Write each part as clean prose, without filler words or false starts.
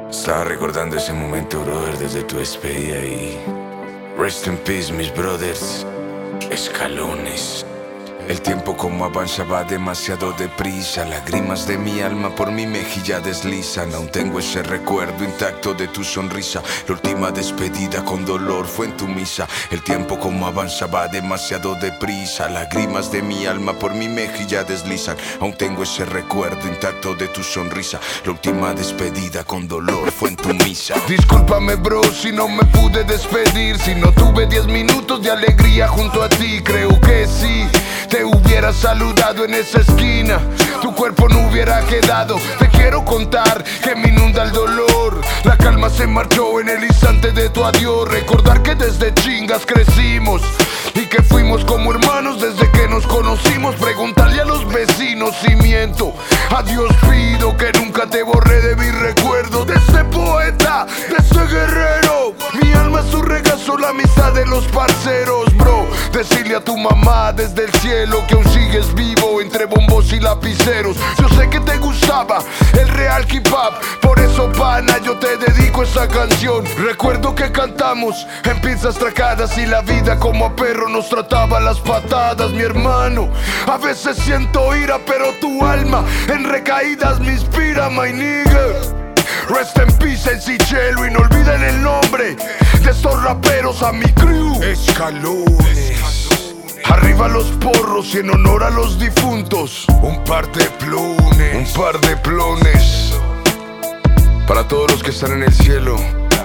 Estaba recordando ese momento, brother, desde tu despedida y rest in peace, mis brothers. Escalones. El tiempo como avanza va demasiado deprisa. Lágrimas de mi alma por mi mejilla deslizan. Aún tengo ese recuerdo intacto de tu sonrisa. La última despedida con dolor fue en tu misa. El tiempo como avanza va demasiado deprisa. Lágrimas de mi alma por mi mejilla deslizan. Aún tengo ese recuerdo intacto de tu sonrisa. La última despedida con dolor fue en tu misa. Discúlpame, bro, si no me pude despedir, si no tuve 10 minutos de alegría junto a ti. Creo que sí, te hubiera saludado en esa esquina, tu cuerpo no hubiera quedado. Te quiero contar que me inunda el dolor. La calma se marchó en el instante de tu adiós. Recordar que desde chingas crecimos y que fuimos como hermanos desde que nos conocimos. Preguntarle a los vecinos si miento. A Dios pido que nunca te borré de mi recuerdo. De ese poeta, de ese guerrero. Mi alma es su regazo, la amistad de los parceros, bro. Decirle a tu mamá desde el cielo que aún sigues vivo entre bombos y lapiceros. Yo sé que te gustaba el real hip hop, por eso, pana, yo te dedico esa canción. Recuerdo que cantamos en pizzas tracadas y la vida como a perro nos trataba a las patadas, mi hermano. A veces siento ira, pero tu alma en recaídas me inspira, my nigga. Rest in peace, MC Chelo, y no olviden el nombre de estos raperos, a mi crew. Escalones. Arriba los porros y en honor a los difuntos, Un par de plunes. un par de plones. Para todos los que están en el cielo,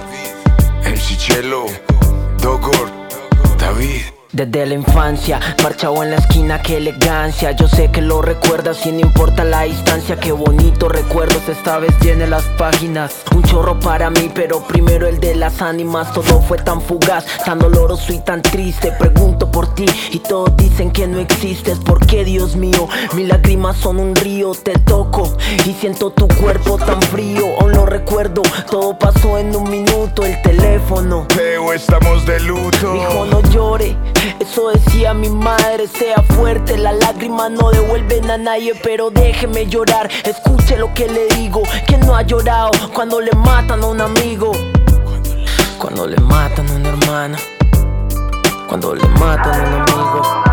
MC Chelo, Dogor, David. Desde la infancia, marchado en la esquina, qué elegancia. Yo sé que lo recuerdas y no importa la distancia. Qué bonitos recuerdos, esta vez llené las páginas. Un chorro para mí, pero primero el de las ánimas. Todo fue tan fugaz, tan doloroso y tan triste. Pregunto por ti y todos dicen que no existes. ¿Por qué, Dios mío? Mis lágrimas son un río. Te toco y siento tu cuerpo tan frío. Aún lo recuerdo, todo pasó en un minuto. El teléfono, Teo, estamos de luto. dijo no llore. Eso decía mi madre, sea fuerte. Las lágrimas no devuelven a nadie, pero déjeme llorar. Escuche lo que le digo. ¿Quién no ha llorado cuando le matan a un amigo? Cuando le matan a una hermana. Cuando le matan a un amigo.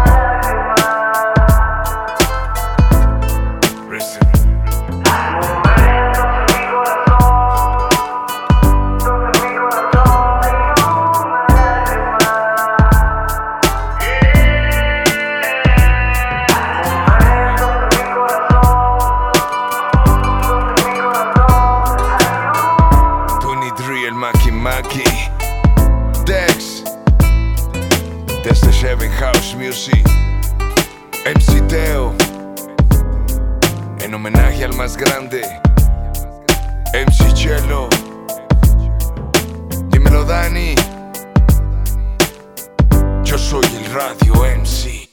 El Maki Maki Dex desde Seven House Music, MC Teo en homenaje al más grande, MC Chelo. Dímelo, Dani. Yo soy el Radio MC.